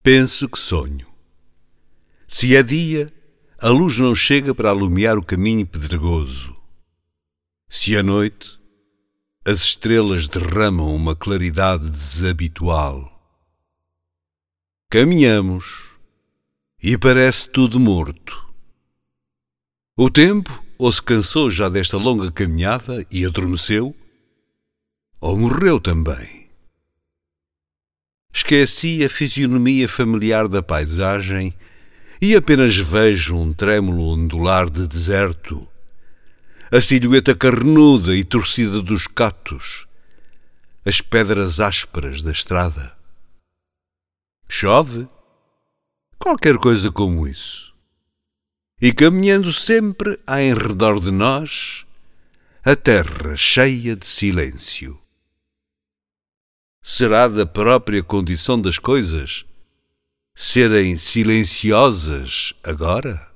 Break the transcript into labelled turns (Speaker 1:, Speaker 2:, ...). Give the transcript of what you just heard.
Speaker 1: Penso que sonho. Se é dia, a luz não chega para alumiar o caminho pedregoso. Se é noite, as estrelas derramam uma claridade desabitual. Caminhamos e parece tudo morto. O tempo ou se cansou já desta longa caminhada e adormeceu, ou morreu também. Esqueci a fisionomia familiar da paisagem e apenas vejo um trêmulo ondular de deserto, a silhueta carnuda e torcida dos catos, as pedras ásperas da estrada. Chove? Qualquer coisa como isso. E caminhando sempre há em redor de nós a terra cheia de silêncio. Será da própria condição das coisas serem silenciosas agora?